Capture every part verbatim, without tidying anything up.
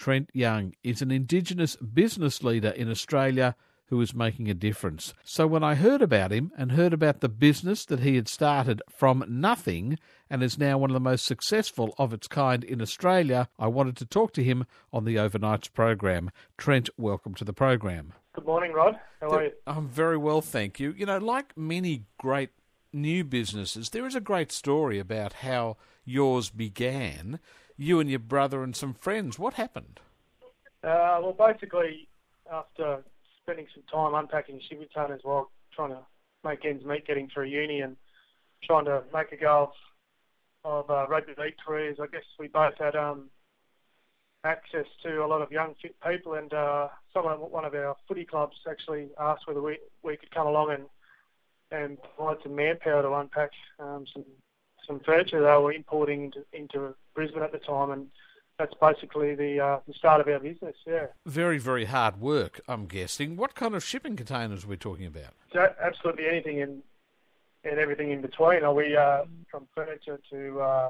Trent Young is an Indigenous business leader in Australia who is making a difference. So when I heard about him and heard about the business that he had started from nothing and is now one of the most successful of its kind in Australia, I wanted to talk to him on the Overnights program. Trent, welcome to the program. Good morning, Rod. How are you? I'm very well, thank you. You know, like many great new businesses, there is a great story about how yours began. You and your brother and some friends. What happened? Uh, well, basically, after spending some time unpacking shipping containers while trying to make ends meet getting through uni and trying to make a go of, of uh, rugby league careers, I guess we both had um, access to a lot of young, fit people, and uh, someone, one of our footy clubs actually asked whether we, we could come along and, and provide some manpower to unpack um, some some furniture they were importing into, into Brisbane at the time, and that's basically the uh, the start of our business, yeah. Very, very hard work, I'm guessing. What kind of shipping containers are we talking about? So absolutely anything and and everything in between. Are we uh, from furniture to uh,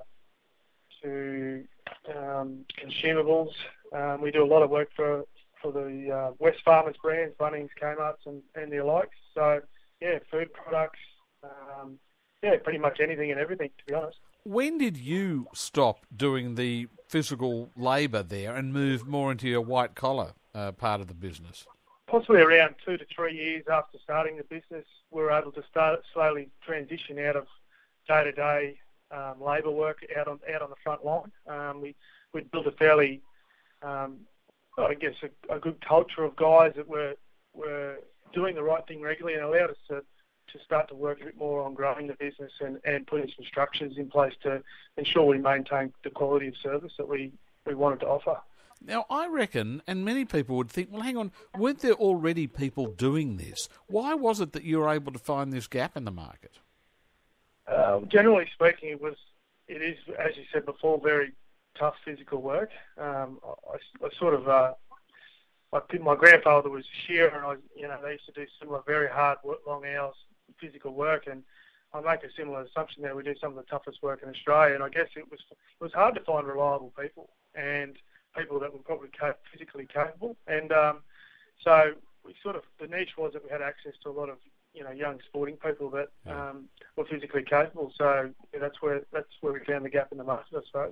to um, consumables? Um, we do a lot of work for for the uh, West Farmers brands, Bunnings, Kmart's, and, and the likes. So yeah, food products. Um, Yeah, pretty much anything and everything, to be honest. When did you stop doing the physical labour there and move more into your white-collar uh, part of the business? Possibly around two to three years after starting the business, we were able to start slowly transition out of day-to-day um, labour work out on out on the front line. Um, we we built a fairly, um, I guess, a, a good culture of guys that were were doing the right thing regularly and allowed us to. to start to work a bit more on growing the business and, and putting some structures in place to ensure we maintain the quality of service that we, we wanted to offer. Now, I reckon, and many people would think, well, hang on, weren't there already people doing this? Why was it that you were able to find this gap in the market? Uh, generally speaking, it was, it is, as you said before, very tough physical work. Um, I, I sort of, uh, I think my grandfather was a shearer, and I, you know, they used to do similar very hard, work, long hours, physical work, and I make a similar assumption there. We do some of the toughest work in Australia, and I guess it was it was hard to find reliable people and people that were probably physically capable. And um, so we sort of the niche was that we had access to a lot of you know young sporting people that Yeah. um, were physically capable. So yeah, that's where that's where we found the gap in the market, I suppose.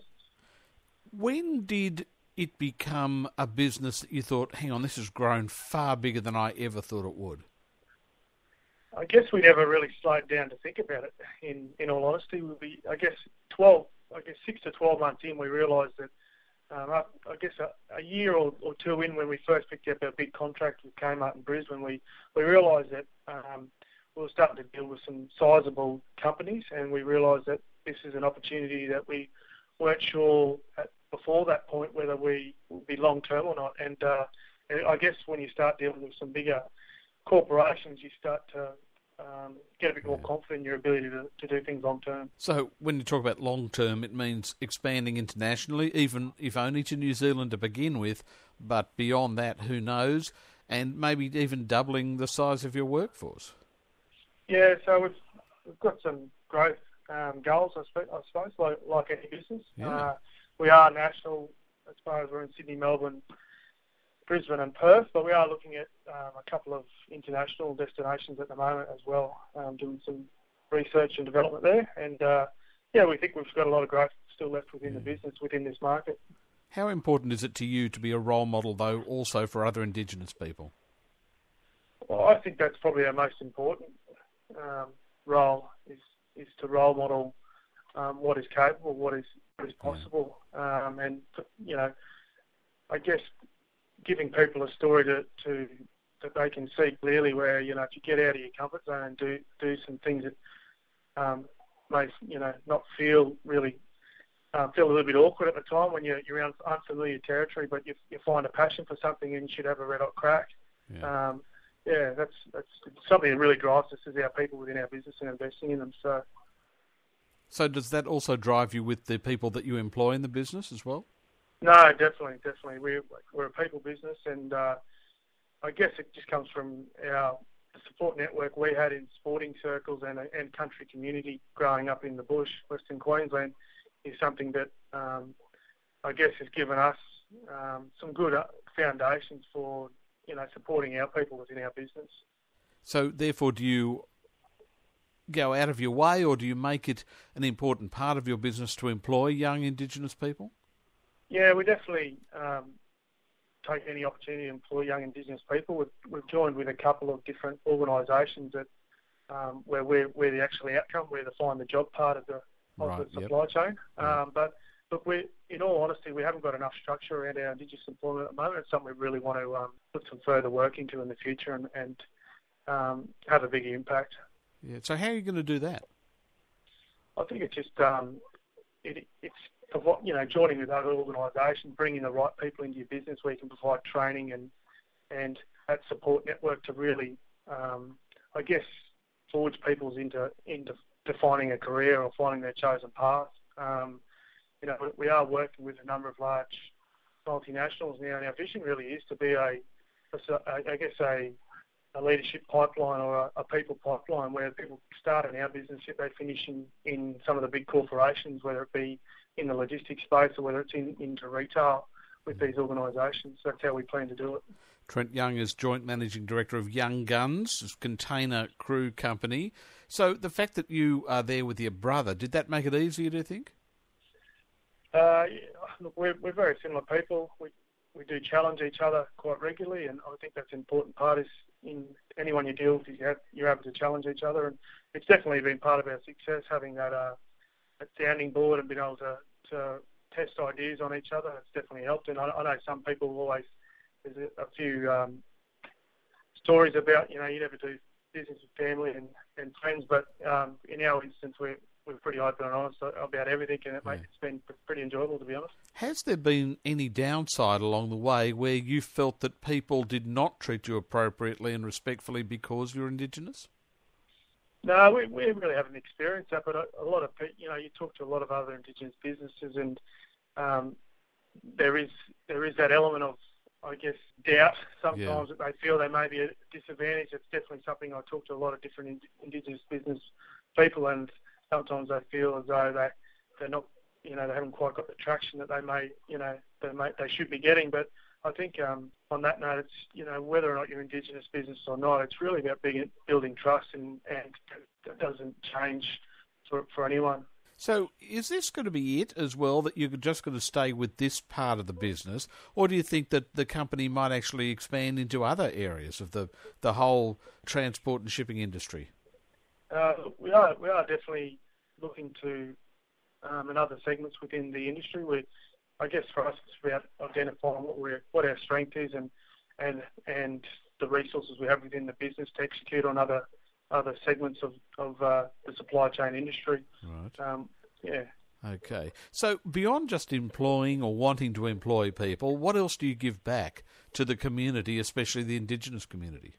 When did it become a business that you thought, hang on, this has grown far bigger than I ever thought it would? I guess we never really slowed down to think about it. In in all honesty, we I guess twelve, I guess six to twelve months in, we realised that. Um, I guess a, a year or, or two in, when we first picked up our big contract with Kmart in Brisbane, we we realised that um, we were starting to deal with some sizable companies, and we realised that this is an opportunity that we weren't sure at, before that point whether we would be long term or not. And, uh, and I guess when you start dealing with some bigger corporations, you start to um, get a bit more confident in your ability to, to do things long term. So when you talk about long term, it means expanding internationally, even if only to New Zealand to begin with, but beyond that, who knows, and maybe even doubling the size of your workforce. Yeah, so we've, we've got some growth um, goals, I suppose, I suppose like, like any business. Yeah. Uh, we are national as far as we're in Sydney, Melbourne, Brisbane and Perth, but we are looking at um, a couple of international destinations at the moment as well, um, doing some research and development there. And, uh, yeah, we think we've got a lot of growth still left within the business, within this market. How important is it to you to be a role model, though, also for other Indigenous people? Well, I think that's probably our most important um, role, is, is to role model um, what is capable, what is, what is possible. Um, and, you know, I guess giving people a story to, to that they can see clearly, where you know if you get out of your comfort zone and do do some things that um, may you know not feel really uh, feel a little bit awkward at the time when you're you're in unfamiliar territory, but you you find a passion for something and you should have a red hot crack. Yeah, um, yeah that's that's something that really drives us as our people within our business and investing in them. So, so does that also drive you with the people that you employ in the business as well? No, definitely, definitely. We're, we're a people business, and uh, I guess it just comes from our support network we had in sporting circles and and country community growing up in the bush, Western Queensland, is something that um, I guess has given us um, some good foundations for, you know, supporting our people within our business. So, therefore, do you go out of your way, or do you make it an important part of your business to employ young Indigenous people? Yeah, we definitely um, take any opportunity to employ young Indigenous people. We've, we've joined with a couple of different organisations that um, where we're, we're the actual outcome, we're the find the job part of the, of right, the supply yep. chain. Yep. Um, but look, we, in all honesty, we haven't got enough structure around our Indigenous employment at the moment. It's something we really want to um, put some further work into in the future and, and um, have a bigger impact. Yeah. So how are you going to do that? I think it's just um, it, it's you know joining with other organisations, bringing the right people into your business where you can provide training and and that support network to really, um, I guess, forge people into into defining a career or finding their chosen path. Um, you know, we are working with a number of large multinationals now, and our vision really is to be a, a I guess a a leadership pipeline or a, a people pipeline where people start in our business yet they finish in, in some of the big corporations, whether it be in the logistics space or whether it's in, into retail with these organisations. That's how we plan to do it. Trent Young is Joint Managing Director of Young Guns, a container crew company. So the fact that you are there with your brother, did that make it easier, do you think? Uh, yeah, look, we're, we're very similar people. We we do challenge each other quite regularly, and I think that's an important part is in anyone you deal with, you have, you're able to challenge each other, and it's definitely been part of our success, having that, uh, that sounding board and being able to, to test ideas on each other. It's definitely helped, and I, I know some people always, there's a, a few um, stories about, you know, you never do business with family and, and friends, but um, in our instance, we're, we're pretty open and honest about everything, and it yeah. makes, it's been pretty enjoyable, to be honest. Has there been any downside along the way where you felt that people did not treat you appropriately and respectfully because you're Indigenous? No, we, we really haven't experienced that, but a, a lot of people, you know, you talk to a lot of other Indigenous businesses, and um, there is there is that element of, I guess, doubt sometimes yeah. that they feel they may be at a disadvantage. It's definitely something I talk to a lot of different Indigenous business people, and sometimes they feel as though they they're not, you know, they haven't quite got the traction that they may, you know, they may they should be getting. But I think um, on that note, it's, you know, whether or not you're Indigenous business or not, it's really about being, building trust, and, and it doesn't change for for anyone. So is this going to be it as well, that you're just going to stay with this part of the business, or do you think that the company might actually expand into other areas of the, the whole transport and shipping industry? Uh, we are we are definitely looking to um, in other segments within the industry. We, I guess for us, it's about identifying what we're, what our strength is, and and and the resources we have within the business to execute on other other segments of of uh, the supply chain industry. Right. Um, yeah. Okay. So beyond just employing or wanting to employ people, what else do you give back to the community, especially the Indigenous community?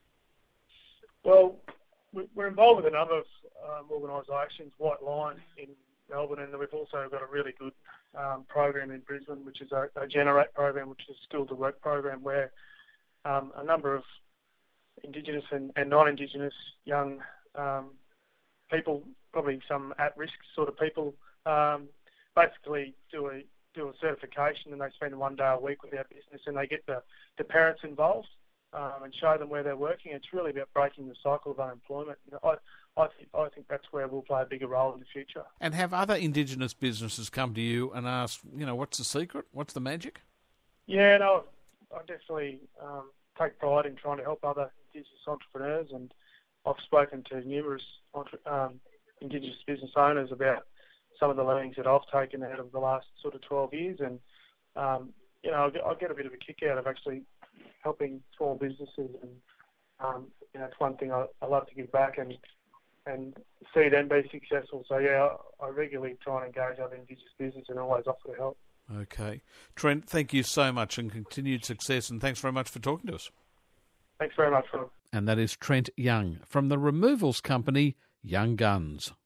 Well, we're involved with a number of um, organisations, White Line in Melbourne, and we've also got a really good um, program in Brisbane, which is a, a Generate program, which is a Skill to Work program, where um, a number of Indigenous and, and non-Indigenous young um, people, probably some at-risk sort of people, um, basically do a do a certification, and they spend one day a week with our business, and they get the, the parents involved um, and show them where they're working. It's really about breaking the cycle of unemployment. You know, I I think I think that's where we'll play a bigger role in the future. And have other Indigenous businesses come to you and ask, you know, what's the secret? What's the magic? Yeah, no, I definitely um, take pride in trying to help other Indigenous entrepreneurs, and I've spoken to numerous um, Indigenous business owners about some of the learnings that I've taken out of the last sort of twelve years, and um, you know, I get, I get a bit of a kick out of actually helping small businesses, and um, you know, it's one thing I, I love to give back and and see them be successful. So yeah, I, I regularly try and engage other Indigenous business and always offer to help. Okay, Trent, thank you so much, and continued success, and thanks very much for talking to us. Thanks very much, Rob. And that is Trent Young from the removals company Young Guns.